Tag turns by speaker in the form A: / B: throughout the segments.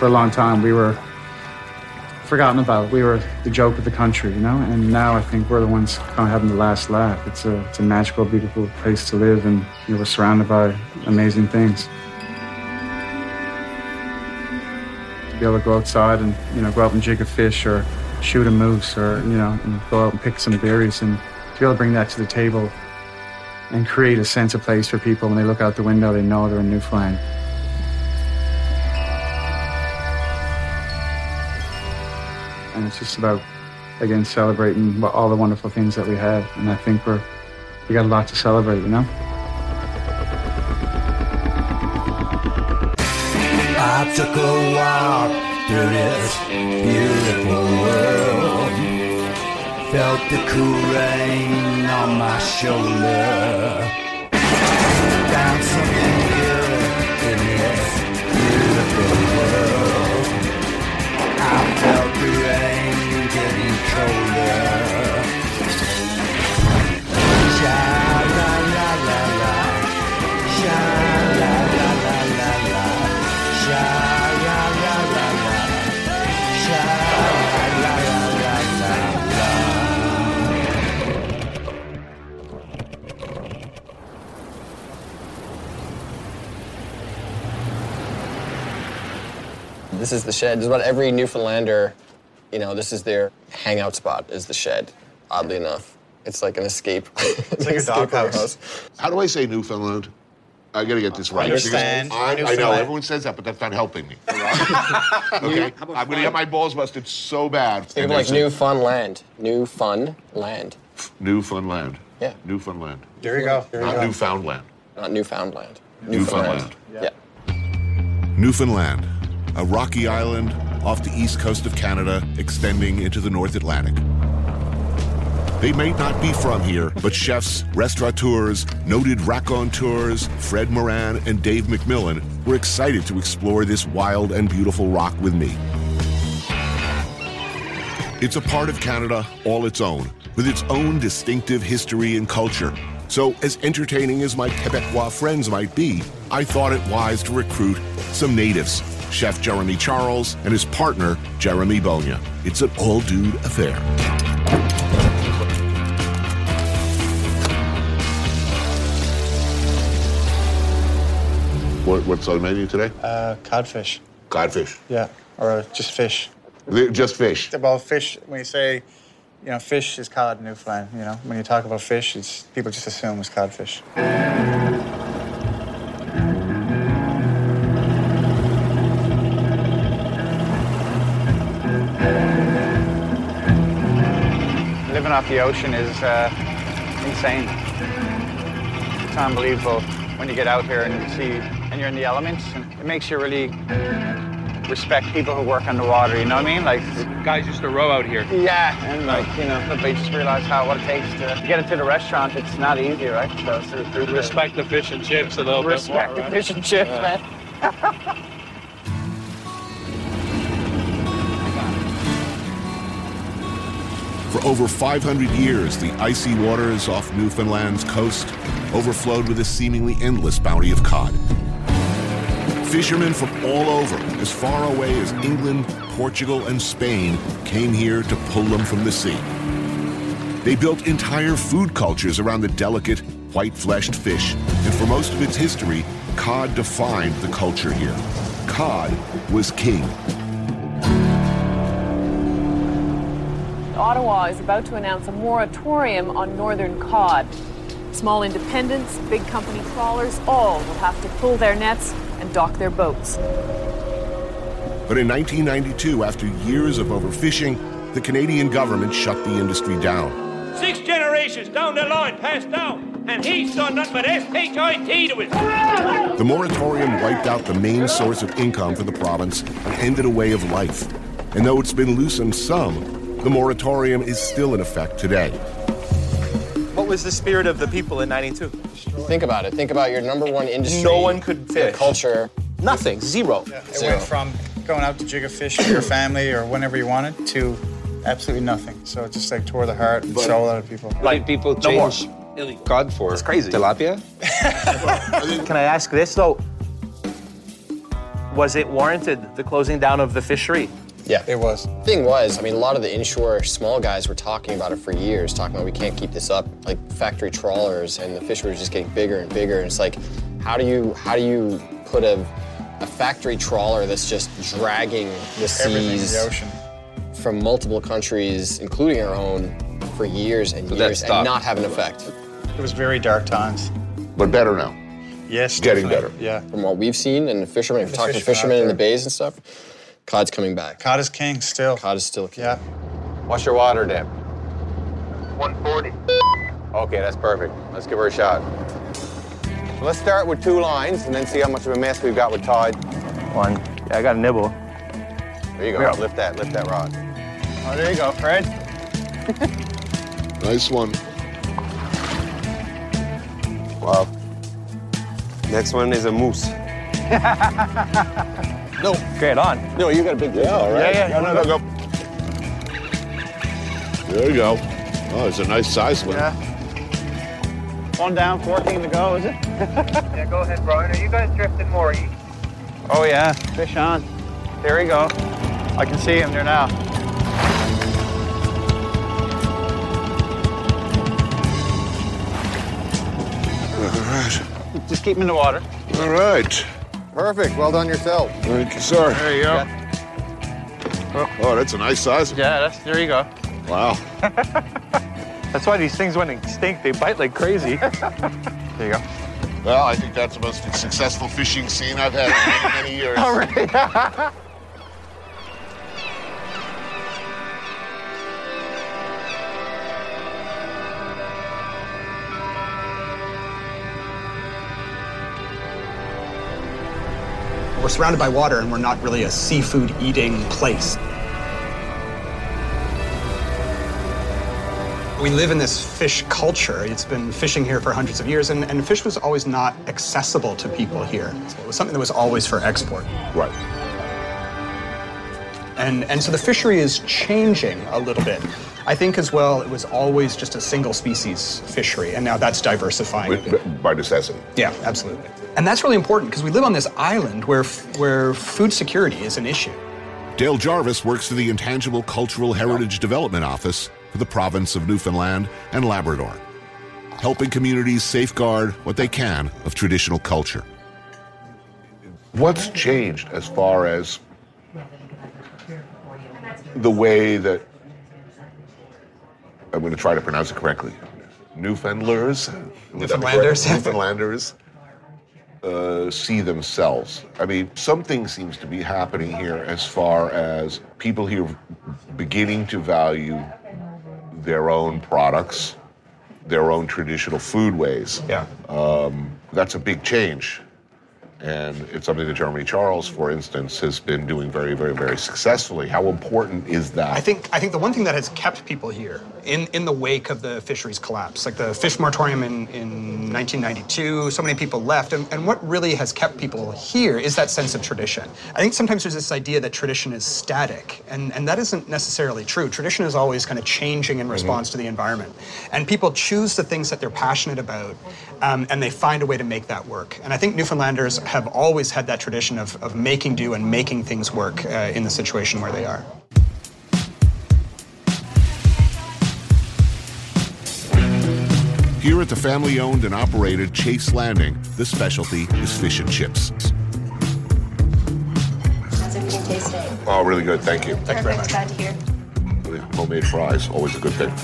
A: for a long time, we were forgotten about. We were the joke of the country, you know? And now I think we're the ones kind of having the last laugh. It's a magical, beautiful place to live, and we're surrounded by amazing things. To be able to go outside and, go out and jig a fish or shoot a moose or, and go out and pick some berries, and to be able to bring that to the table and create a sense of place for people. When they look out the window, they know they're in Newfoundland. And it's just about, again, celebrating all the wonderful things that we have. And I think we got a lot to celebrate,
B: I took a walk through this beautiful world. Felt the cool rain on my shoulder. Found something good in this beautiful world. I felt the rain getting colder. Sha-la-la-la-la, sha-la-la-la-la, sha-la-la-la-la, sha-la-la-la-la.
C: This is the shed. This is what every Newfoundlander, this is their hangout spot, is the shed, oddly enough. It's like an escape.
D: It's like a doghouse.
E: How do I say Newfoundland? I gotta get this right.
D: Understand.
E: I know, everyone says that, but that's not helping me. Okay? I'm gonna get my balls busted so bad.
C: Think of like Newfoundland. Newfoundland.
E: Newfoundland.
C: Yeah.
E: Newfoundland.
D: There you go.
E: Not Newfoundland.
C: Not Newfoundland.
E: Newfoundland.
C: Yeah.
E: Newfoundland, a rocky island off the east coast of Canada, extending into the North Atlantic. They may not be from here, but chefs, restaurateurs, noted raconteurs, Fred Moran and Dave McMillan were excited to explore this wild and beautiful rock with me. It's a part of Canada all its own, with its own distinctive history and culture. So, as entertaining as my Quebecois friends might be, I thought it wise to recruit some natives, Chef Jeremy Charles and his partner, Jeremy Bonia. It's an all-dude affair. What's on the menu today?
D: Codfish.
E: Codfish.
D: Yeah, or just fish.
E: Just fish.
D: Well, fish, when you say, fish is cod in Newfoundland, When you talk about fish, people just assume it's codfish. Living off the ocean is insane. It's unbelievable when you get out here and you see, and you're in the elements, and it makes you really respect people who work on the water, you know what I mean? Like,
F: guys used to row out here.
D: Yeah, and but they just realize what it takes to get into the restaurant. It's not easy, right? So
F: respect the fish and chips a little bit more.
D: Respect the fish and chips, man.
E: For over 500 years, the icy waters off Newfoundland's coast overflowed with a seemingly endless bounty of cod. Fishermen from all over, as far away as England, Portugal, and Spain, came here to pull them from the sea. They built entire food cultures around the delicate, white-fleshed fish, and for most of its history, cod defined the culture here. Cod was king.
G: Ottawa is about to announce a moratorium on northern cod. Small independents, big company trawlers, all will have to pull their nets and dock their boats.
E: But in 1992, after years of overfishing, the Canadian government shut the industry down.
H: 6 generations down the line passed down, and he's done nothing but S-H-I-T to it.
E: The moratorium wiped out the main source of income for the province and ended a way of life. And though it's been loosened some, the moratorium is still in effect today.
I: What was the spirit of the people in 92?
C: Think about it. Think about your number one industry.
I: No one could fish.
C: Your culture.
I: Nothing. Zero.
D: Yeah, it went from going out to jig a fish with your family or whenever you wanted to absolutely nothing. So it just tore the heart and soul out of people.
F: Like people change cod for
I: it's crazy.
F: Tilapia?
I: Can I ask this though? Was it warranted, the closing down of the fishery?
C: Yeah.
A: It was.
C: The thing was, I mean, a lot of the inshore small guys were talking about it for years, talking about we can't keep this up, like factory trawlers, and the fish were just getting bigger and bigger. And it's like, how do you put a factory trawler that's just dragging the seas
A: the ocean
C: from multiple countries, including our own, for years and years, and not have an effect?
A: It was very dark times.
E: But better now.
A: Yes,
E: Getting
A: definitely.
E: better.
A: Yeah.
C: From what we've seen, and the fishermen, if
A: The
C: you're talking to
A: fishermen
C: fishermen
A: out
C: in the
A: there.
C: bays and stuff, cod's coming back.
A: Cod is king still.
C: Cod is still king.
A: Yeah.
J: What's your water depth?
B: 140.
J: Okay, that's perfect. Let's give her a shot. So let's start with 2 lines and then see how much of a mess we've got with tide.
I: 1. Yeah, I got a nibble.
J: There you go.
I: Yeah.
J: Lift that rod.
A: Oh, there you go, Fred.
E: Nice one.
J: Wow. Next one is a moose.
C: No.
I: Great, on.
C: No, you got a big
J: Yeah, all right.
I: Yeah, yeah.
J: Go.
E: There you go. Oh, it's a nice size one.
A: Yeah. 1 down, 14 to go, is it?
B: Yeah, go ahead, Brian. Are you guys drifting more east?
A: Oh, yeah. Fish on. There we go. I can see him there now.
E: All right.
A: Just keep him in the water.
E: All right.
J: Perfect. Well done yourself.
E: Thank you, sir.
A: There you go.
E: Oh, that's a nice size.
A: Yeah, there you go.
E: Wow.
I: That's why these things, when they stink, they bite like crazy.
A: There you go.
E: Well, I think that's the most successful fishing scene I've had in many, many years.
A: All right.
K: We're surrounded by water and we're not really a seafood eating place. We live in this fish culture. It's been fishing here for hundreds of years, and fish was always not accessible to people here. So it was something that was always for export.
E: Right.
K: And so the fishery is changing a little bit. I think as well, it was always just a single species fishery, and now that's diversifying.
E: By necessity.
K: Yeah, absolutely. And that's really important because we live on this island where food security is an issue.
E: Dale Jarvis works for the Intangible Cultural Heritage Development Office for the province of Newfoundland and Labrador, helping communities safeguard what they can of traditional culture. What's changed as far as the way that, I'm going to try to pronounce it correctly, Newfoundlanders see themselves? I mean, something seems to be happening here as far as people here beginning to value their own products, their own traditional food ways.
K: Yeah.
E: That's a big change. And it's something that Jeremy Charles, for instance, has been doing very, very, very successfully. How important is that?
K: I think the one thing that has kept people here in the wake of the fisheries collapse, like the fish moratorium in 1992, so many people left, and what really has kept people here is that sense of tradition. I think sometimes there's this idea that tradition is static, and that isn't necessarily true. Tradition is always kind of changing in response to the environment. And people choose the things that they're passionate about, and they find a way to make that work. And I think Newfoundlanders have always had that tradition of making do and making things work in the situation where they are.
E: Here at the family-owned and operated Chase Landing, the specialty is fish and chips.
L: How's everything tasting?
E: Oh, really good, thank you.
K: Thank you very much.
L: Glad to hear.
E: Homemade fries, always a good thing.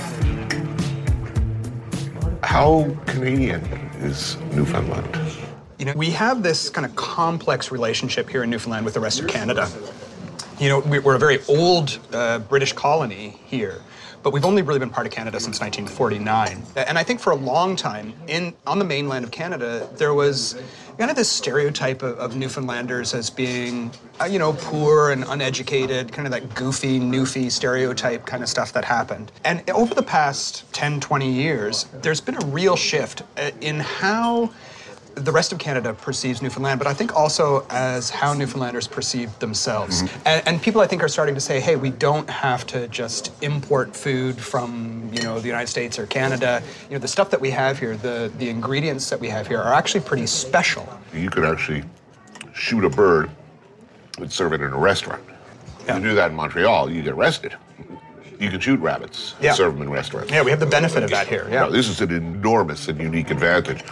E: How Canadian is Newfoundland?
K: You know, we have this kind of complex relationship here in Newfoundland with the rest of Canada. You know, we're a very old British colony here, but we've only really been part of Canada since 1949. And I think for a long time, on the mainland of Canada, there was kind of this stereotype of Newfoundlanders as being, you know, poor and uneducated, kind of that goofy, newfie stereotype kind of stuff that happened. And over the past 10, 20 years, there's been a real shift in how the rest of Canada perceives Newfoundland, but I think also as how Newfoundlanders perceive themselves. And people, I think, are starting to say, hey, we don't have to just import food from, you know, the United States or Canada. You know, the stuff that we have here, the ingredients that we have here are actually pretty special.
E: You could actually shoot a bird would serve it in a restaurant. You do that in Montreal, you get arrested. You can shoot rabbits, and serve them in restaurants.
K: Yeah, we have the benefit of that here. Yeah.
E: No, this is an enormous and unique advantage.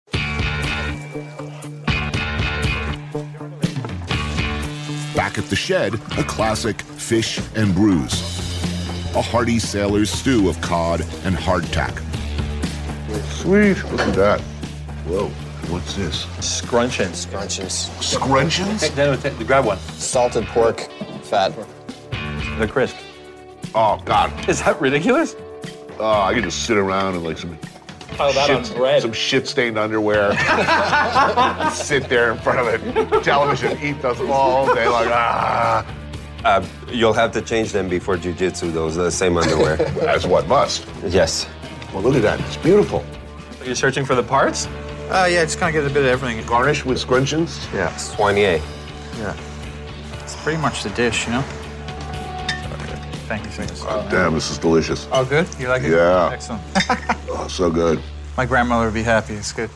E: Back at the shed, a classic fish and brews. A hearty sailor's stew of cod and hardtack. Sweet, look at that. Whoa, what's this?
I: Scrunchions.
E: Scrunchions?
I: Hey, Dano, grab one.
C: Salted pork fat.
I: They're crisp.
E: Oh, God.
I: Is that ridiculous?
E: Oh, I can just sit around in like some shit-stained underwear. Sit there in front of a television, eat those all day like,
M: You'll have to change them before jiu-jitsu, those same underwear.
E: As what must.
M: Yes.
E: Well, look at that. It's beautiful.
I: Are you searching for the parts?
N: Yeah, just kind of get a bit of everything.
E: Garnished with scrunchions?
N: Yeah.
M: Soigné.
N: Yeah. It's pretty much the dish, you know? Thank you.
E: Oh, damn, this is delicious.
N: Oh, good? You like it?
E: Yeah.
N: Excellent.
E: Oh, so good.
N: My grandmother would be happy. It's good.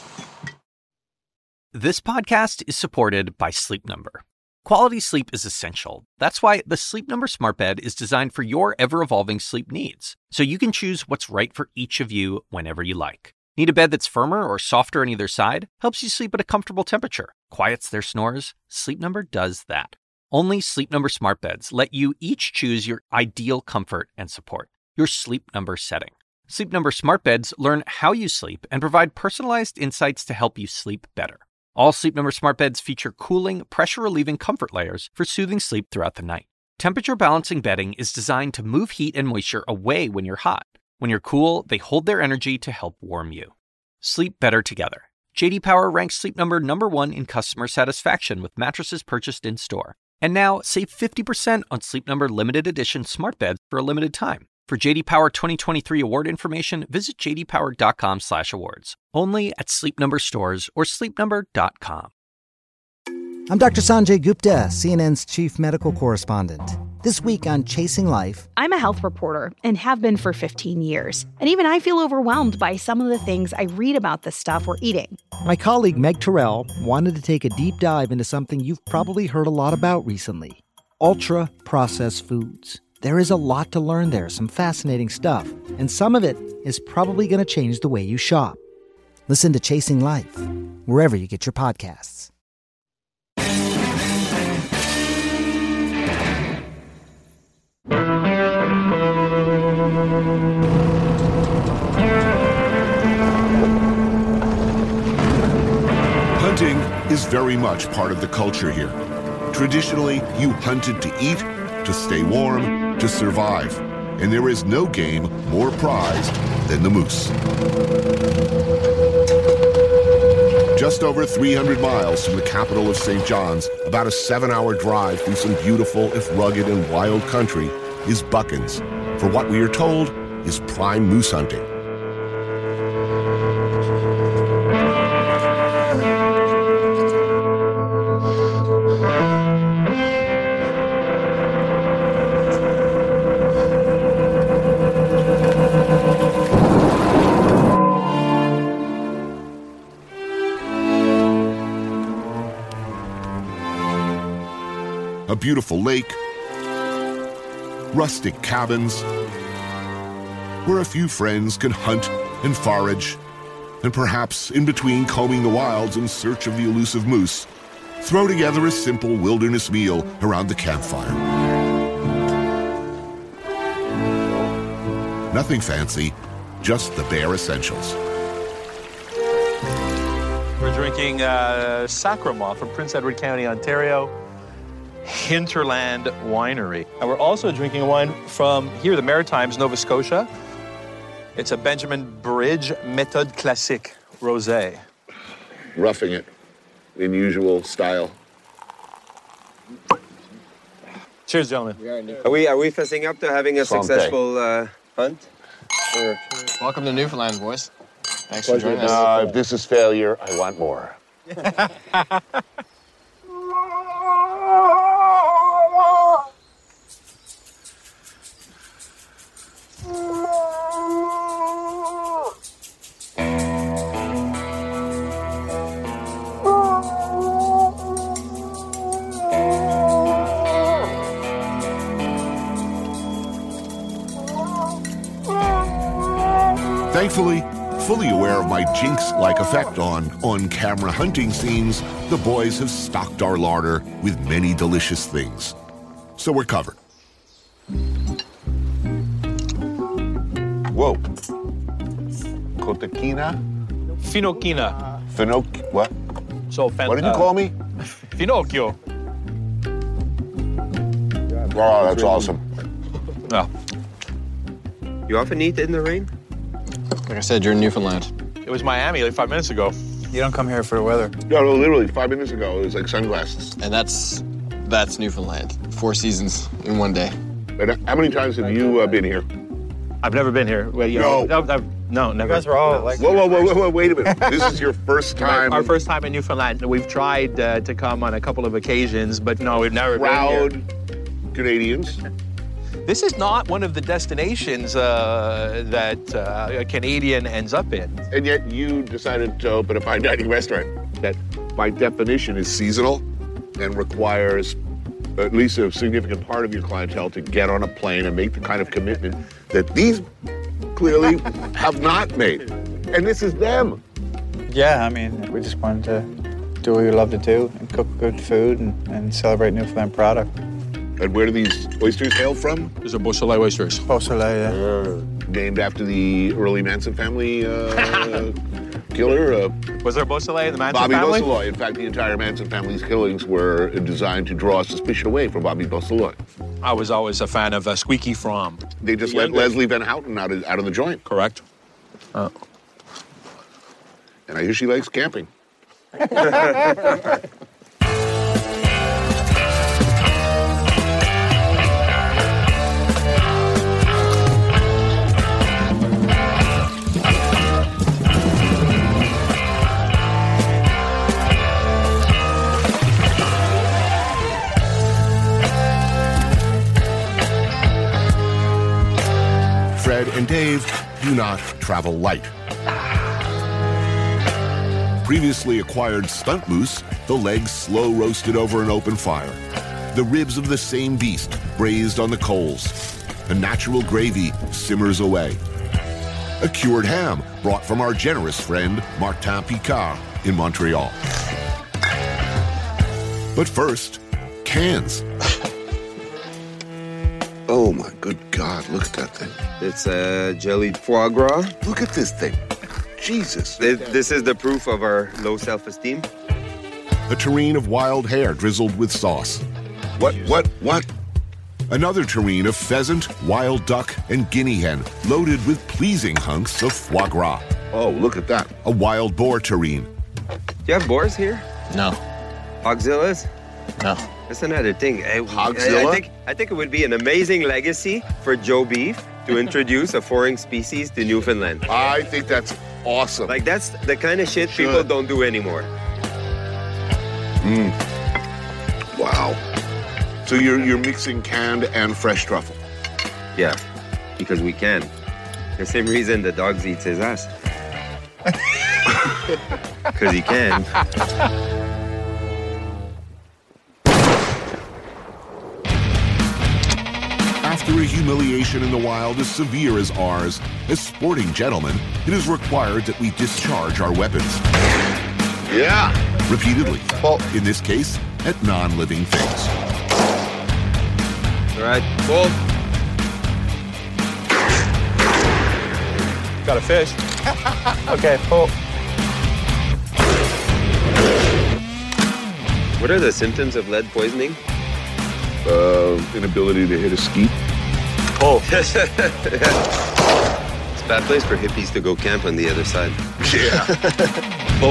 O: This podcast is supported by Sleep Number. Quality sleep is essential. That's why the Sleep Number Smart Bed is designed for your ever-evolving sleep needs, so you can choose what's right for each of you whenever you like. Need a bed that's firmer or softer on either side? Helps you sleep at a comfortable temperature. Quiets their snores? Sleep Number does that. Only Sleep Number Smart Beds let you each choose your ideal comfort and support, your Sleep Number setting. Sleep Number Smart Beds learn how you sleep and provide personalized insights to help you sleep better. All Sleep Number Smart Beds feature cooling, pressure-relieving comfort layers for soothing sleep throughout the night. Temperature-balancing bedding is designed to move heat and moisture away when you're hot. When you're cool, they hold their energy to help warm you. Sleep better together. J.D. Power ranks Sleep Number #1 in customer satisfaction with mattresses purchased in-store. And now, save 50% on Sleep Number limited edition smart beds for a limited time. For J.D. Power 2023 award information, visit jdpower.com/awards. Only at Sleep Number stores or sleepnumber.com.
P: I'm Dr. Sanjay Gupta, CNN's chief medical correspondent. This week on Chasing Life,
Q: I'm a health reporter and have been for 15 years. And even I feel overwhelmed by some of the things I read about the stuff we're eating.
P: my colleague Meg Terrell wanted to take a deep dive into something you've probably heard a lot about recently: ultra-processed foods. There is a lot to learn there, some fascinating stuff, and some of it is probably going to change the way you shop. Listen to Chasing Life, wherever you get your podcasts.
E: Hunting is very much part of the culture here. Traditionally, you hunted to eat, to stay warm, to survive. And there is no game more prized than the moose. Just over 300 miles from the capital of St. John's, about a 7-hour drive through some beautiful, if rugged and wild country, is Buckens, for what we are told is prime moose hunting. A beautiful lake, rustic cabins, where a few friends can hunt and forage, and perhaps in between combing the wilds in search of the elusive moose, throw together a simple wilderness meal around the campfire. Nothing fancy, just the bare essentials.
I: We're drinking Sacrament from Prince Edward County, Ontario. Hinterland Winery. And we're also drinking a wine from here, the Maritimes, Nova Scotia. It's a Benjamin Bridge Méthode Classique Rosé.
E: Roughing it in usual style.
I: Cheers, gentlemen.
M: Are we facing up to having a successful hunt?
C: Sure. Welcome to Newfoundland, boys. Thanks for joining us.
E: If this is failure, I want more. Thankfully, fully aware of my jinx-like effect on on-camera hunting scenes, the boys have stocked our larder with many delicious things. So we're covered.
J: Whoa. Cotequina?
I: Finocchina.
J: What?
I: So,
J: what did you call me?
I: Finocchio.
J: Oh, that's awesome.
I: No.
M: You often eat in the rain?
C: Like I said, you're in Newfoundland.
I: It was Miami like 5 minutes ago.
N: You don't come here for the weather.
J: No, literally 5 minutes ago, it was like sunglasses.
C: And that's Newfoundland. 4 seasons in one day.
J: And how many times have you been here?
I: I've never been here. Well, no, never.
N: You guys were all like...
J: Whoa, wait a minute. This is your first time?
I: Our first time in Newfoundland. We've tried to come on a couple of occasions, but no, we've never been here.
J: Proud Canadians.
I: This is not one of the destinations that a Canadian ends up in.
J: And yet you decided to open a fine dining restaurant that, by definition, is seasonal and requires at least a significant part of your clientele to get on a plane and make the kind of commitment that these clearly have not made. And this is them.
N: Yeah, I mean, we just wanted to do what we love to do and cook good food and celebrate Newfoundland product.
J: And where do these oysters hail from?
I: These are Beausoleil oysters.
N: Beausoleil, yeah.
J: Named after the early Manson family killer.
I: Was there Beausoleil in the Manson
J: family? Bobby
I: family?
J: Beausoleil. In fact, the entire Manson family's killings were designed to draw suspicion away from Bobby Beausoleil.
I: I was always a fan of Squeaky Fromm.
J: They just let Leslie Van Houten out of the joint.
I: Correct.
J: And I hear she likes camping.
E: Fred and Dave do not travel light. Previously acquired stunt moose, the legs slow roasted over an open fire. The ribs of the same beast braised on the coals. A natural gravy simmers away. A cured ham brought from our generous friend Martin Picard in Montreal. But first, cans.
J: Oh my good God, look at that thing.
M: It's jellied foie gras.
J: Look at this thing. Jesus.
M: This is the proof of our low self-esteem.
E: A tureen of wild hare drizzled with sauce.
J: What?
E: Another tureen of pheasant, wild duck, and guinea hen, loaded with pleasing hunks of foie gras.
J: Oh, look at that.
E: A wild boar tureen.
M: Do you have boars here?
C: No.
M: Hogzillas?
C: No.
M: That's another thing.
J: Hogzilla?
M: I think it would be an amazing legacy for Joe Beef to introduce a foreign species to Newfoundland.
J: I think that's awesome.
M: Like, that's the kind of shit people don't do anymore.
E: Wow.
J: So you're mixing canned and fresh truffle?
M: Yeah, because we can. The same reason the dogs eats his ass. Because he can.
E: After a humiliation in the wild as severe as ours, as sporting gentlemen, it is required that we discharge our weapons.
J: Yeah.
E: Repeatedly. Well, in this case, at non-living things.
M: All right, pull.
I: Got a fish.
N: Okay, pull.
M: What are the symptoms of lead poisoning?
J: Inability to hit a skeet.
I: Oh.
M: It's a bad place for hippies to go camp on the other side.
J: Yeah.
I: Pull.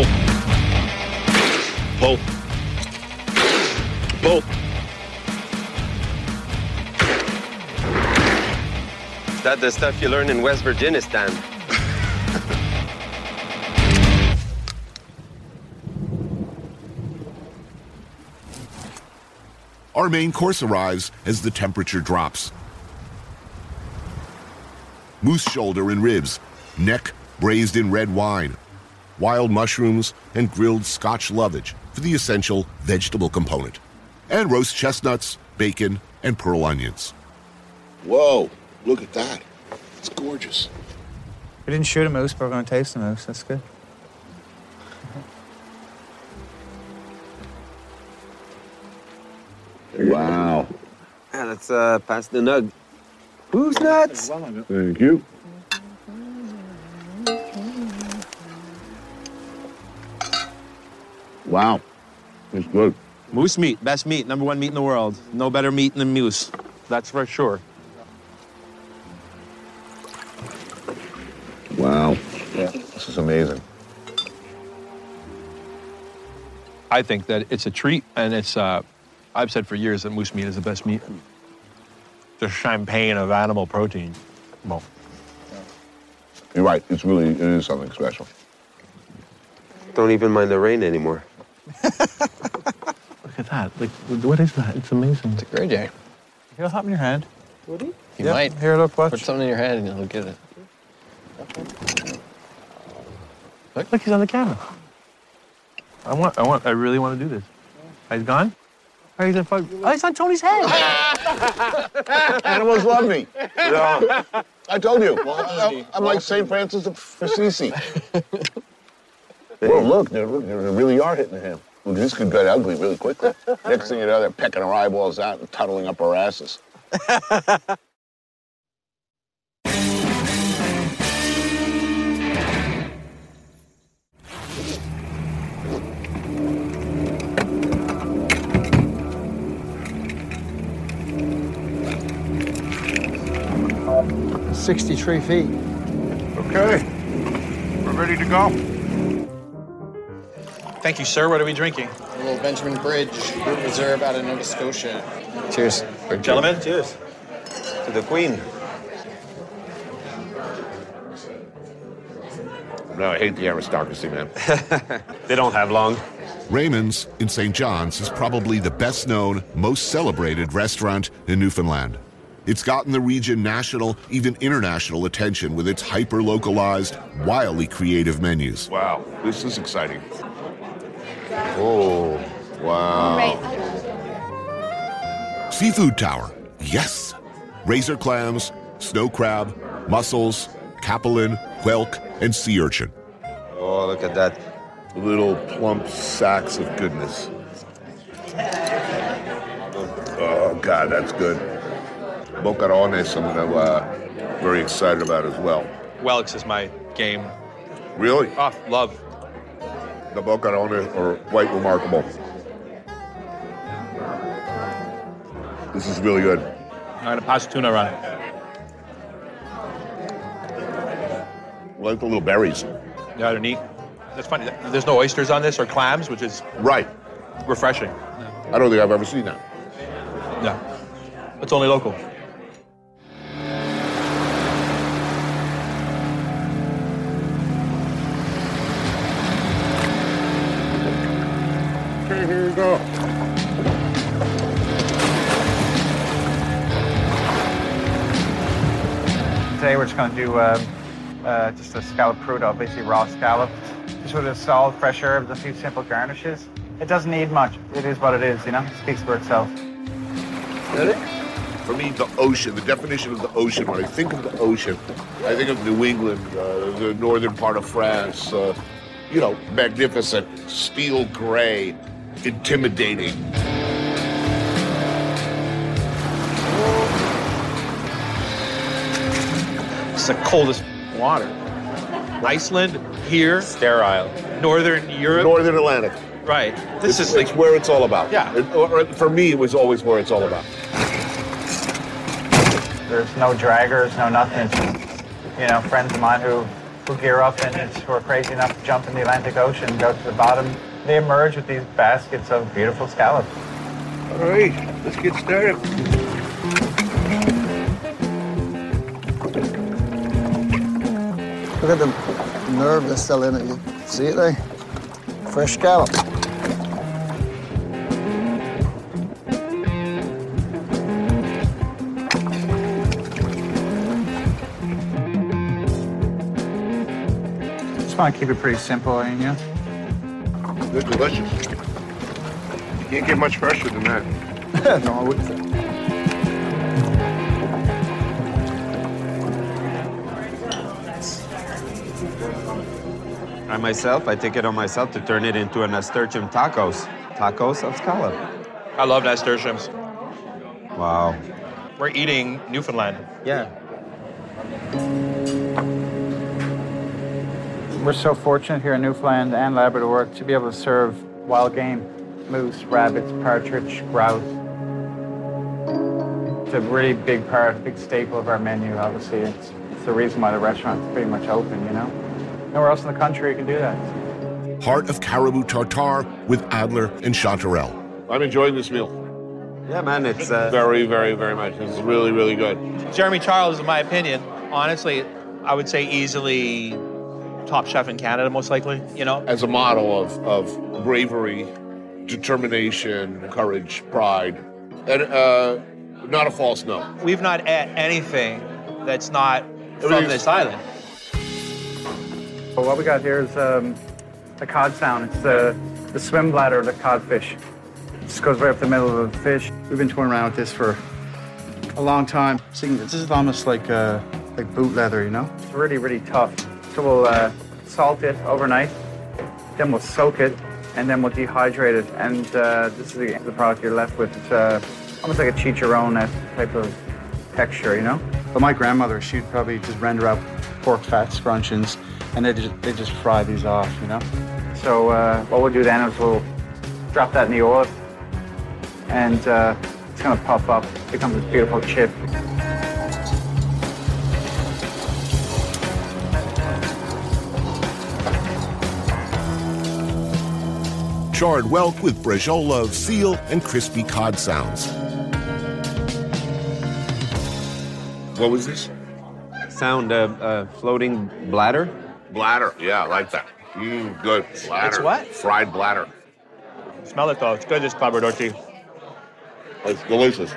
I: Pull. Pull.
M: Is that the stuff you learn in West Virginia, Stan?
E: Our main course arrives as the temperature drops. Moose shoulder and ribs, neck braised in red wine, wild mushrooms, and grilled Scotch lovage for the essential vegetable component, and roast chestnuts, bacon, and pearl onions.
J: Whoa, look at that. It's gorgeous.
N: We didn't shoot a moose, but we're going to taste the moose. That's good.
J: Wow.
M: Yeah, let's pass the nug. Who's nuts?
J: Thank you. Wow. It's good.
I: Moose meat, best meat, number one meat in the world. No better meat than moose. That's for sure.
J: Wow. Yeah. This is amazing.
I: I think that it's a treat, and it's, I've said for years that moose meat is the best meat. The champagne of animal protein. Well,
J: you're right. It is something special.
M: Don't even mind the rain anymore.
I: Look at that. Like, what is that? It's amazing.
C: It's a great day.
N: Feel something in your hand?
C: Would he? You
N: Yep.
C: might.
N: Here, look, watch.
C: Put something in your hand and he'll get it.
I: Look, he's on the camera. I really want to do this. He's gone? Oh, he's on Tony's head.
J: Animals love me. Yeah. I told you. I'm like St. Francis of Assisi. Well, look, they really are hitting him. Well, this could get ugly really quickly. Next thing you know, they're pecking our eyeballs out and tunneling up our asses.
N: $63 feet.
J: Okay, we're ready to go.
I: Thank you, sir. What are we drinking?
C: A little Benjamin Bridge Brut Reserve out of Nova Scotia. Cheers.
I: Gentlemen,
M: cheers. To the Queen.
J: No, I hate the aristocracy, man.
M: They don't have long.
E: Raymond's in St. John's is probably the best known, most celebrated restaurant in Newfoundland. It's gotten the region national, even international attention with its hyper-localized, wildly creative menus.
J: Wow, this is exciting. Oh, wow.
E: Seafood Tower, yes. Razor clams, snow crab, mussels, capelin, whelk, and sea urchin.
M: Oh, look at that.
J: Little plump sacks of goodness. Oh, God, that's good. Bocarones, I'm very excited about as well.
I: Whelks is my game.
J: Really?
I: Oh, love.
J: The bocarones are quite remarkable. This is really good.
I: I'm going to pass tuna on it.
J: I like the little berries.
I: Yeah, they're neat. That's funny. There's no oysters on this or clams, which is
J: right.
I: Refreshing.
J: I don't think I've ever seen that.
I: No. It's only local.
J: Okay, here we go.
N: Today we're just going to do just a scallop crudo, basically raw scallop, just with a salt, fresh herbs, a few simple garnishes. It doesn't need much. It is what it is, you know? It speaks for itself.
J: For me, the ocean, the definition of the ocean, when I think of the ocean, I think of New England, the northern part of France, you know, magnificent, steel gray, intimidating.
I: It's the coldest water. Iceland, here.
M: Sterile.
I: Northern Europe.
J: Northern Atlantic.
I: Right. This is
J: it's where it's all about.
I: Yeah.
J: For me, it was always where it's all about.
N: There's no draggers, no nothing. It's just, you know, friends of mine who gear up and who are crazy enough to jump in the Atlantic Ocean and go to the bottom. They emerge with these baskets of beautiful scallops.
J: All right, let's get started.
R: Look at the nerve that's still in it. You see it there? Fresh scallop.
N: Just want to keep it pretty simple, you know?
J: They're delicious. You can't get much fresher than that.
R: No, I wouldn't say.
M: I take it on myself to turn it into a nasturtium tacos. Tacos of scallop.
I: I love nasturtiums.
M: Wow.
I: We're eating Newfoundland.
M: Yeah.
N: We're so fortunate here in Newfoundland and Labrador to be able to serve wild game, moose, rabbits, partridge, grouse. It's a really big staple of our menu, obviously. It's the reason why the restaurant's pretty much open, you know? Nowhere else in the country you can do that.
E: Heart of caribou tartare with Adler and Chanterelle.
J: I'm enjoying this meal.
M: Yeah, man, it's
J: very, very, very much. It's really, really good.
I: Jeremy Charles, in my opinion, honestly, I would say easily top chef in Canada, most likely, you know?
J: As a model of bravery, determination, courage, pride, and not a false note.
I: We've not ate anything that's not from this island.
N: Well, what we got here is the cod sound. It's the swim bladder of the codfish. It just goes right up the middle of the fish.
A: We've been toying around with this for a long time. This is almost like boot leather, you know?
N: It's really, really tough. So we'll salt it overnight, then we'll soak it, and then we'll dehydrate it. And this is the product you're left with. It's almost like a chicharron type of texture, you know?
A: But my grandmother, she'd probably just render out pork fat scrunchions, and they just fry these off, you know?
N: So what we'll do then is we'll drop that in the oil, and it's gonna puff up, becomes this beautiful chip.
E: Charred whelk with brejola of seal and crispy cod sounds.
J: What was this?
M: Sound of floating bladder.
J: Bladder, yeah, I like that. Good. Bladder.
I: It's what?
J: Fried bladder.
I: Smell it, though. It's good, this Labradorchi.
J: It's delicious.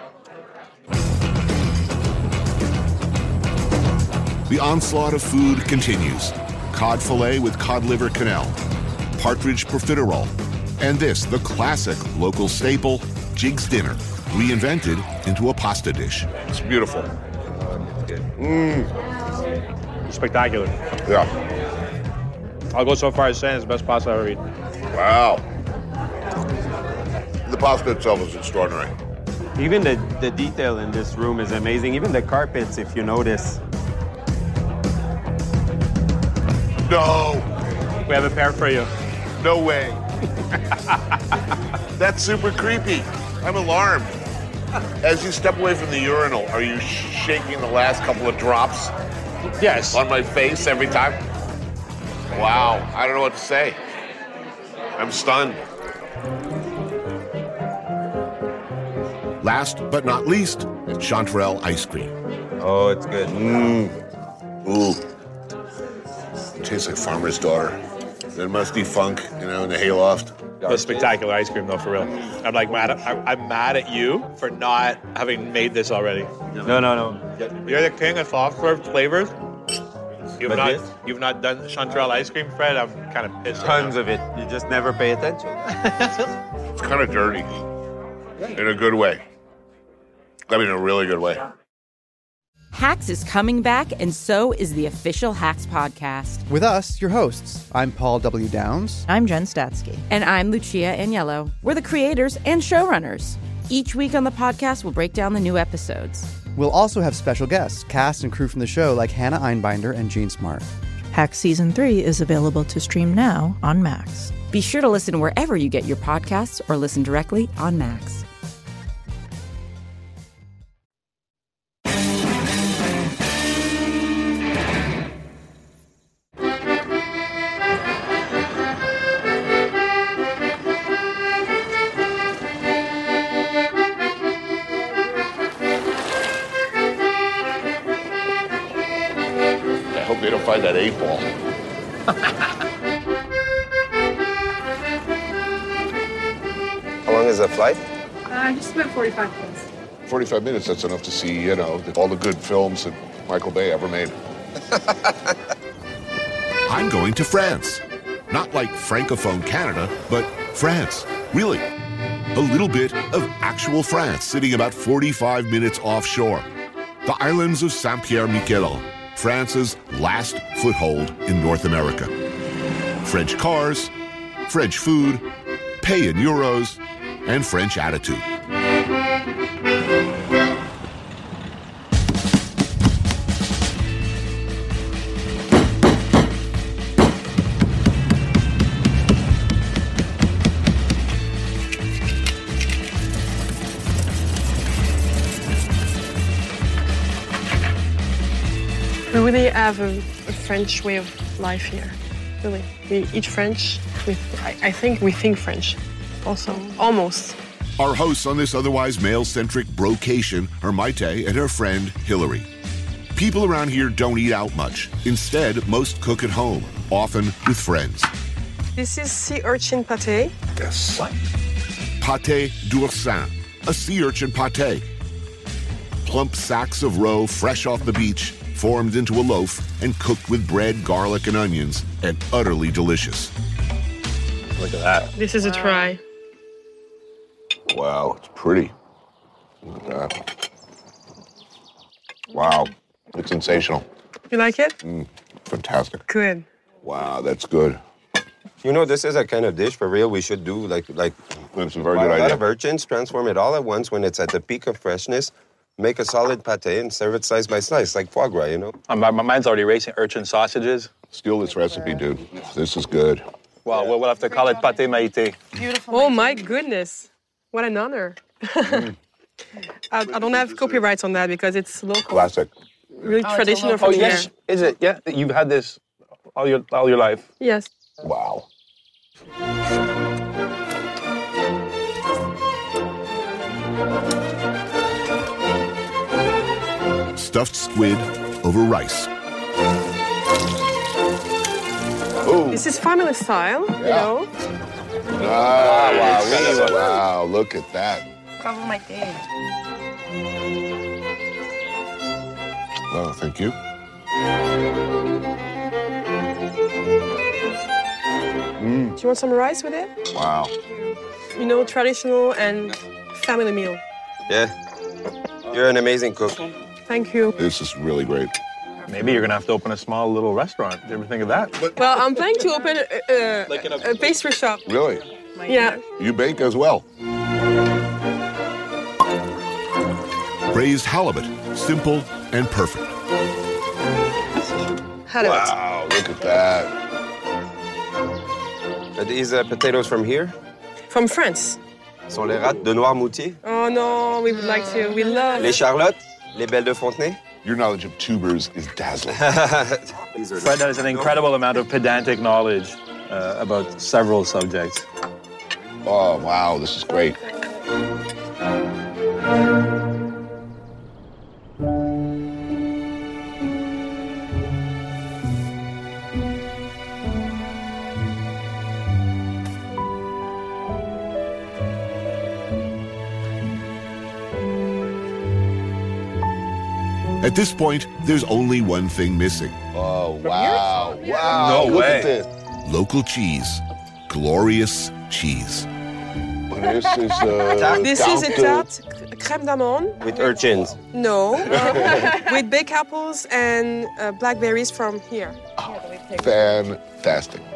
E: The onslaught of food continues. Cod fillet with cod liver quenelle, partridge profiterole, and this, the classic local staple, Jig's Dinner, reinvented into a pasta dish.
J: It's beautiful.
I: Spectacular.
J: Yeah.
I: I'll go so far as saying it's the best pasta I've ever eaten.
J: Wow. The pasta itself is extraordinary.
M: Even the detail in this room is amazing. Even the carpets, if you notice.
J: No.
I: We have a pair for you.
J: No way. That's super creepy. I'm alarmed. As you step away from the urinal, are you shaking the last couple of drops?
I: Yes.
J: On my face every time? Wow. I don't know what to say. I'm stunned.
E: Last but not least, Chanterelle ice cream.
M: Oh, it's good.
J: Ooh. It tastes like Farmer's Daughter. That musty funk, you know, in the hayloft.
I: That's spectacular ice cream, though, for real. I'm mad at you for not having made this already.
M: No.
I: You're the king of soft serve flavors. You've not done Chanterelle ice cream, Fred. I'm kind of pissed.
M: Tons of it. You just never pay attention.
J: It's kind of dirty. In a good way. I mean, in a really good way.
S: Hacks is coming back, and so is the official Hacks podcast.
T: With us, your hosts. I'm Paul W. Downs.
U: I'm Jen Statsky.
S: And I'm Lucia Agnello. We're the creators and showrunners. Each week on the podcast, we'll break down the new episodes.
T: We'll also have special guests, cast and crew from the show like Hannah Einbinder and Jean Smart.
U: Hacks Season 3 is available to stream now on Max.
S: Be sure to listen wherever you get your podcasts or listen directly on Max.
J: They don't find that 8-ball.
C: How long is the flight?
L: Just about 45 minutes.
J: 45 minutes, that's enough to see, you know, all the good films that Michael Bay ever made.
E: I'm going to France. Not like Francophone Canada, but France. Really. A little bit of actual France, sitting about 45 minutes offshore. The islands of Saint-Pierre-Miquelon. France's last foothold in North America. French cars, French food, pay in euros, and French attitude.
G: We really have a French way of life here. Really, we eat French. I think we think French, also almost.
E: Our hosts on this otherwise male-centric brocation are Maite and her friend Hillary. People around here don't eat out much. Instead, most cook at home, often with friends.
G: This is sea urchin pâté.
E: Yes. Pâté d'oursin, a sea urchin pâté. Plump sacks of roe fresh off the beach, formed into a loaf and cooked with bread, garlic, and onions, and utterly delicious.
I: Look at that.
G: This is a try.
J: Wow, it's pretty. Look at that. Wow, it's sensational.
G: You like it?
J: Fantastic.
G: Good.
J: Wow, that's good.
M: You know, this is a kind of dish for real we should do, like
J: that's a very
M: a
J: good
M: lot
J: idea.
M: of urchins, transform it all at once when it's at the peak of freshness, make a solid pâté and serve it slice by slice, like foie gras, you know?
I: My mind's already racing. Urchin sausages.
J: Steal this recipe, dude. This is good.
I: Well, we'll have to call it pâté Maïté.
G: Beautiful. Oh my goodness. What an honor. I don't have copyrights on that because it's local.
J: Classic.
G: Really traditional from
I: Oh,
G: here.
I: yes. Is it? Yeah. You've had this all your life.
G: Yes.
J: Wow.
E: Stuffed squid over rice.
J: Oh.
G: This is family style, you know.
J: Nice. Wow, look at that.
L: Cover my day.
J: Oh, thank you.
G: Do you want some rice with it?
J: Wow.
G: You know, traditional and family meal.
M: Yeah. You're an amazing cook.
G: Thank you.
J: This is really great.
I: Maybe you're gonna have to open a small little restaurant. Did you ever think of that?
G: Well, I'm planning to open a pastry shop.
J: Really?
G: Yeah.
J: You bake as well.
E: Braised halibut, simple and perfect.
G: Halibut.
J: Wow, look at that.
M: Are these potatoes from here?
G: From France.
M: Sont les rats de Noirmoutier.
G: Oh no, we would like to. We love.
M: Les charlottes, les belles de Fontenay.
J: Your knowledge of tubers is dazzling.
I: Fred has an incredible amount of pedantic knowledge about several subjects.
J: Oh, wow, this is great.
E: At this point, there's only one thing missing.
J: Oh, wow. Wow.
I: No
J: look
I: way.
J: at this.
E: Local cheese. Glorious cheese.
J: This is
G: This is a tarte crème d'amande.
M: With urchins.
G: No. With baked apples and blackberries from here.
J: fantastic.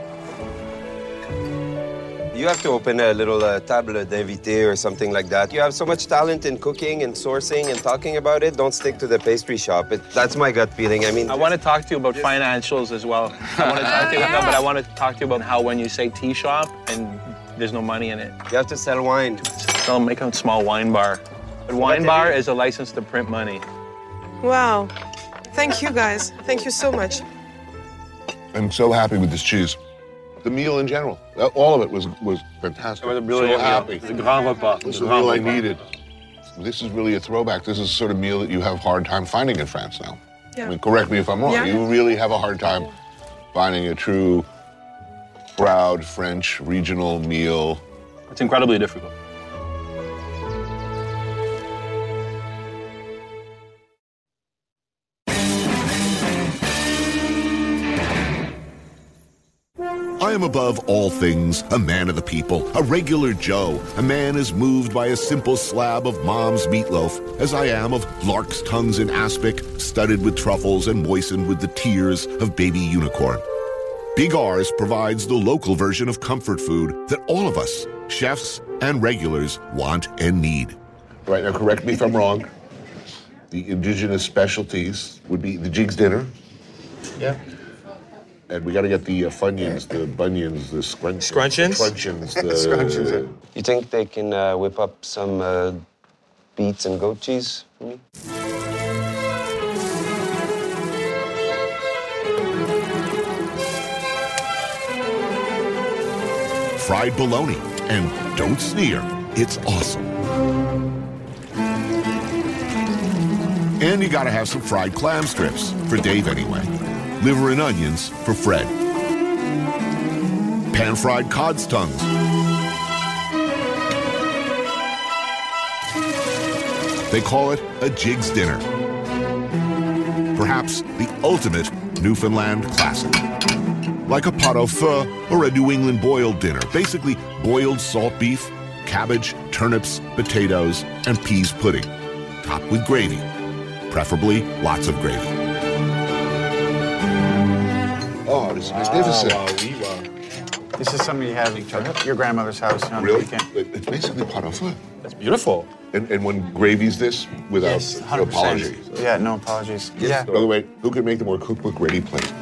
M: You have to open a little table d'invité or something like that. You have so much talent in cooking and sourcing and talking about it. Don't stick to the pastry shop. That's my gut feeling. I mean,
I: I want to talk to you about financials as well. I want to talk to you, no, but I want to talk to you about how when you say tea shop and there's no money in it.
M: You have to sell wine.
I: Make a small wine bar. But wine bar is a license to print money.
G: Wow. Thank you, guys. Thank you so much.
J: I'm so happy with this cheese. The meal in general, all of it was fantastic.
I: It was a brilliant
J: so happy.
I: meal. The grand repas.
J: This is the meal I needed. This is really a throwback. This is the sort of meal that you have a hard time finding in France now.
G: Yeah.
J: I mean, correct me if I'm wrong.
G: Yeah.
J: You really have a hard time finding a true, proud French regional meal.
I: It's incredibly difficult.
E: I am above all things a man of the people, a regular Joe, a man as moved by a simple slab of mom's meatloaf as I am of lark's tongues in aspic, studded with truffles and moistened with the tears of baby unicorn. Big R's provides the local version of comfort food that all of us, chefs and regulars, want and need.
J: Right, now correct me if I'm wrong. The indigenous specialties would be the Jig's dinner.
I: Yeah.
J: And we got to get the Funyuns, the Bunions, the
F: Scrunchions?
J: Scrunchions.
M: You think they can whip up some beets and goat cheese for me?
E: Fried bologna. And don't sneer, it's awesome. And you gotta have some fried clam strips, for Dave anyway. Liver and onions for Fred. Pan-fried cod's tongues. They call it a Jig's dinner. Perhaps the ultimate Newfoundland classic. Like a pot au feu or a New England boiled dinner. Basically, boiled salt beef, cabbage, turnips, potatoes, and peas pudding. Topped with gravy. Preferably lots of gravy.
J: Oh, this is magnificent.
A: This is something you have at your grandmother's house on
J: Really?
A: the weekend.
J: It's basically pot au feu.
I: That's beautiful.
J: And when gravy's this, without
A: Yes, 100%.
J: apologies.
A: Yeah, no apologies.
J: Yeah. By the way, who can make the more cookbook-ready plate?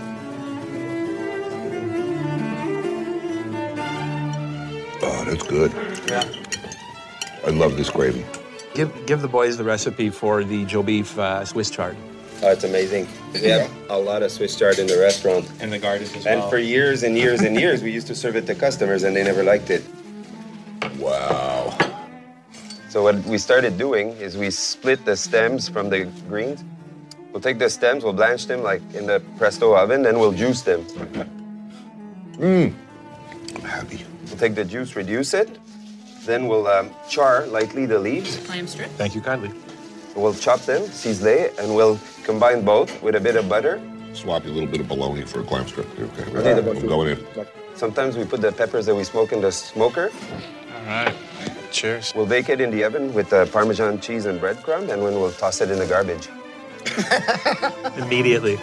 J: Oh, that's good.
I: Yeah.
J: I love this gravy.
I: Give the boys the recipe for the Joe Beef Swiss chard.
M: Oh, it's amazing. We have a lot of Swiss chard in the restaurant.
I: And the gardens as
M: And
I: well.
M: for years and years and years, we used to serve it to customers, and they never liked it.
J: Wow.
M: So what we started doing is we split the stems from the greens. We'll take the stems, we'll blanch them like in the Presto oven, then we'll juice them.
J: I'm happy.
M: We'll take the juice, reduce it, then we'll char lightly the leaves.
L: Clam strip.
I: Thank you kindly.
M: We'll chop them, ciselé, and we'll combine both with a bit of butter.
J: Swap a little bit of bologna for a clam strip. Okay,
M: Okay,
J: I'm going in.
M: Sometimes we put the peppers that we smoke in the smoker.
A: All right. Cheers.
M: We'll bake it in the oven with Parmesan cheese and breadcrumb, and then we'll toss it in the garbage.
I: Immediately.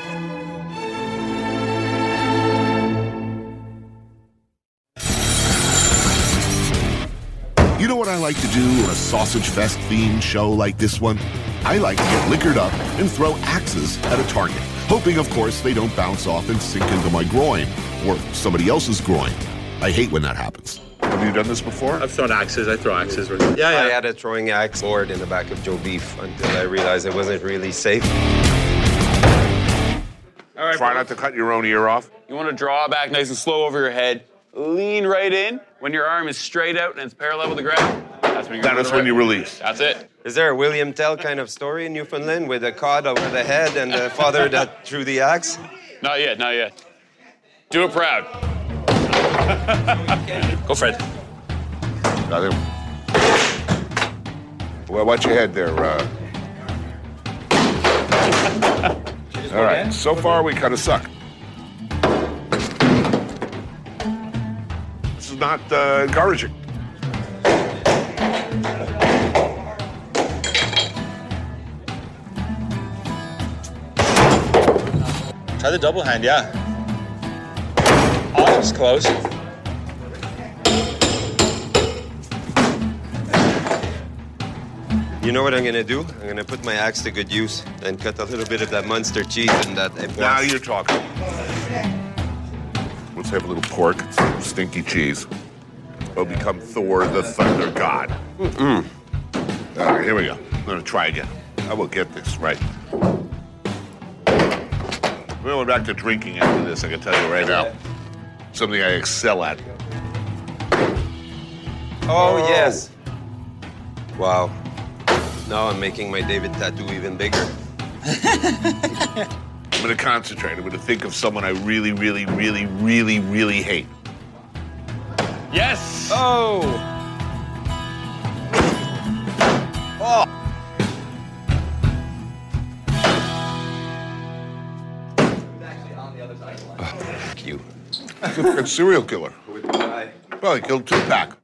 E: You know what I like to do on a Sausage Fest themed show like this one? I like to get liquored up and throw axes at a target, hoping, of course, they don't bounce off and sink into my groin or somebody else's groin. I hate when that happens.
J: Have you done this before?
I: I've thrown axes. I throw axes.
M: I had a throwing axe board in the back of Joe Beef until I realized it wasn't really safe.
J: All right, try not to cut your own ear off.
F: You want to draw back nice and slow over your head. Lean right in. When your arm is straight out and it's parallel with the ground, that's when you're
J: That's when you release.
F: That's it.
M: Is there a William Tell kind of story in Newfoundland with a cod over the head and the father that threw the axe?
F: Not yet, not yet. Do it proud. Go, Fred.
J: Got him. Well, watch your head there. All right, so far we kind of suck. This is not encouraging.
I: Try the double hand, yeah. Almost close.
M: You know what I'm gonna do? I'm gonna put my axe to good use and cut a little bit of that Munster cheese and that.
J: Now you're talking. Let's have a little pork, some stinky cheese. We'll become Thor the Thunder God. All right, here we go. I'm gonna try again. I will get this right. We're going back to drinking after this, I can tell you right now. Something I excel at.
M: Oh, yes. Wow. Now I'm making my David tattoo even bigger.
J: I'm gonna concentrate. I'm gonna think of someone I really, really, really, really, really hate.
F: Yes!
M: Oh!
J: Oh!
M: Thank you.
J: A serial killer. Well, he killed Tupac.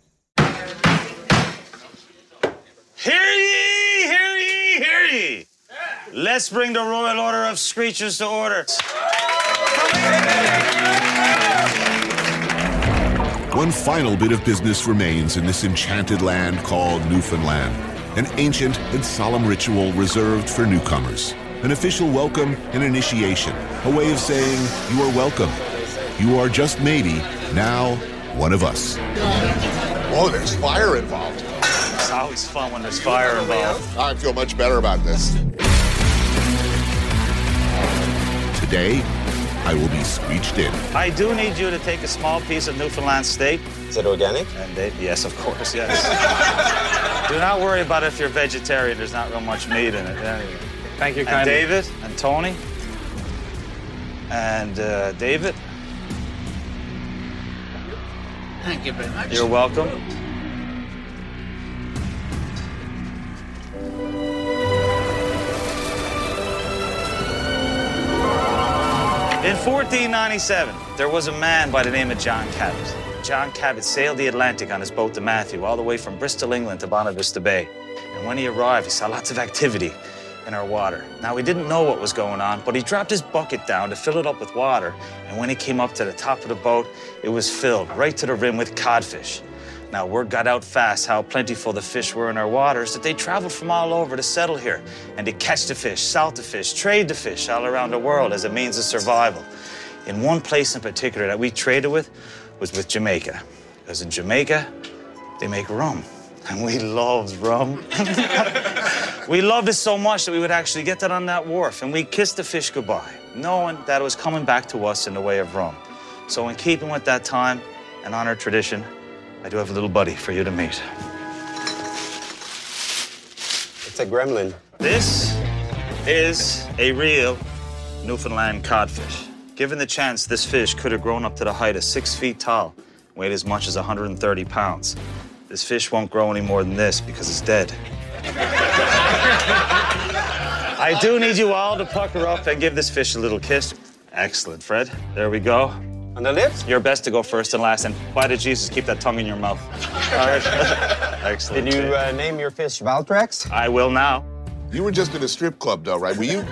F: Hear ye, hear ye, hear ye.
H: Let's bring the Royal Order of Screechers to order.
E: One final bit of business remains in this enchanted land called Newfoundland. An ancient and solemn ritual reserved for newcomers. An official welcome and initiation. A way of saying you are welcome. You are just maybe now one of us.
J: Whoa, there's fire involved.
H: It's always fun when there's fire involved.
J: I feel much better about this.
E: Today, I will be screeched in.
H: I do need you to take a small piece of Newfoundland steak.
M: Is it organic?
H: And yes, of course, yes. Do not worry about it if you're vegetarian. There's not real much meat in it. Anyway.
D: Thank you
H: And
D: kindly.
H: David and Tony. And David.
V: Thank you very much.
H: You're welcome. In 1497, there was a man by the name of John Cabot. John Cabot sailed the Atlantic on his boat, the Matthew, all the way from Bristol, England to Bonavista Bay. And when he arrived, he saw lots of activity in our water. Now, he didn't know what was going on, but he dropped his bucket down to fill it up with water. And when he came up to the top of the boat, it was filled right to the rim with codfish. Now, word got out fast how plentiful the fish were in our waters that they traveled from all over to settle here and to catch the fish, salt the fish, trade the fish all around the world as a means of survival. In one place in particular that we traded with was with Jamaica. Because in Jamaica, they make rum. And we loved rum. We loved it so much that we would actually get that on that wharf and we'd kiss the fish goodbye, knowing that it was coming back to us in the way of rum. So in keeping with that time and honor tradition, I do have a little buddy for you to meet.
M: It's a gremlin.
H: This is a real Newfoundland codfish. Given the chance, this fish could have grown up to the height of 6 feet tall, weighed as much as 130 pounds. This fish won't grow any more than this because it's dead. I do need you all to pucker up and give this fish a little kiss. Excellent, Fred. There we go.
M: On the lips?
H: Your best to go first and last, and by the Jesus, keep that tongue in your mouth. All right. Excellent.
M: Did you name your fish Valtrex?
H: I will now.
J: You were just in a strip club, though, right? Were you?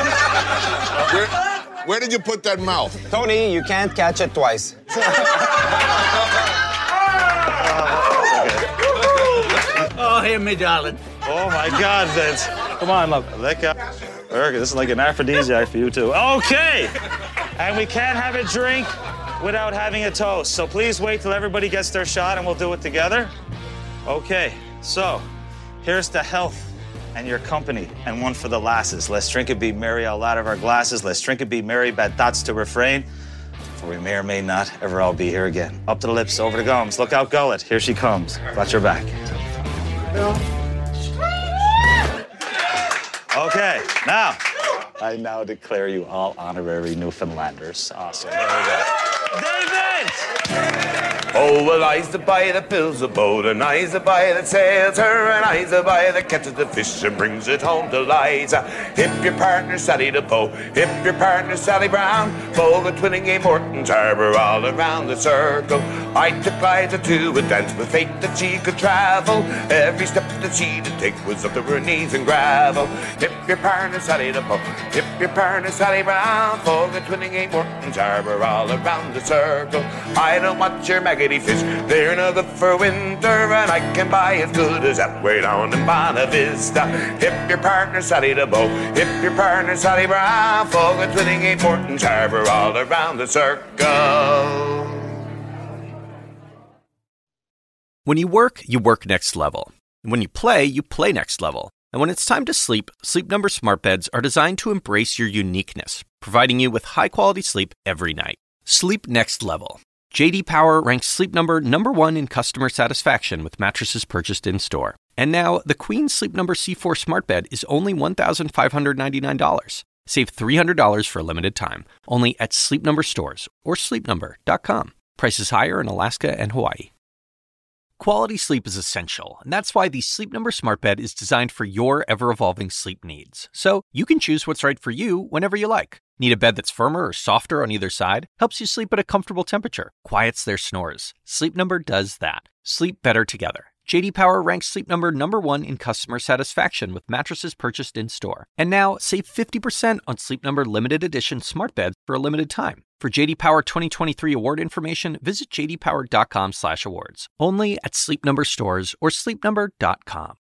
J: Where did you put that mouth?
M: Tony, you can't catch it twice.
V: Oh, here, me darling.
H: Oh, my God, Vince. Come on, look. Let go. Okay, this is like an aphrodisiac for you, too. Okay. And we can't have a drink without having a toast. So please wait till everybody gets their shot and we'll do it together. Okay, so here's to health and your company, and one for the lasses. Let's drink it, be merry all out of our glasses. Let's drink it, be merry, bad thoughts to refrain. For we may or may not ever all be here again. Up to the lips, over the gums. Look out, gullet. Here she comes. Got your back. Okay, now, I now declare you all honorary Newfoundlanders. Awesome. There we go. David!
W: Oh, well, I's the boy that builds a boat, and I's the boy that sails her, and I's the boy that catches the fish and brings it home to Liza. Hip your partner, Sally the Poe, hip your partner, Sally Brown, Fogle, Twinning, A. Morton's Harbor, all around the circle. I took Liza to a dance with fate that she could travel. Every step that she did take was up to her knees in gravel. Hip your partner, Sally the Poe, hip your partner, Sally Brown, Fogle, Twinning, A. Morton's Harbor, all around the circle. I don't want your maggoty fish, they're no good for winter, and I can buy as good as that way down in Bonavista. Hip your partner, Sally the Bow, hip your partner, Sally Brown, Fogle, Twinning, A. Morton's Harbor, all around the circle.
O: When you work next level. And when you play next level. And when it's time to sleep, Sleep Number smart beds are designed to embrace your uniqueness, providing you with high-quality sleep every night. Sleep next level. J.D. Power ranks Sleep Number #1 in customer satisfaction with mattresses purchased in-store. And now, the Queen Sleep Number C4 smart bed is only $1,599. Save $300 for a limited time, only at Sleep Number stores or sleepnumber.com. Prices higher in Alaska and Hawaii. Quality sleep is essential, and that's why the Sleep Number smart bed is designed for your ever-evolving sleep needs. So you can choose what's right for you whenever you like. Need a bed that's firmer or softer on either side? Helps you sleep at a comfortable temperature. Quiets their snores. Sleep Number does that. Sleep better together. JD Power ranks Sleep Number number 1 in customer satisfaction with mattresses purchased in-store. And now, save 50% on Sleep Number limited edition smart beds for a limited time. For JD Power 2023 award information, visit jdpower.com/awards. Only at Sleep Number stores or sleepnumber.com.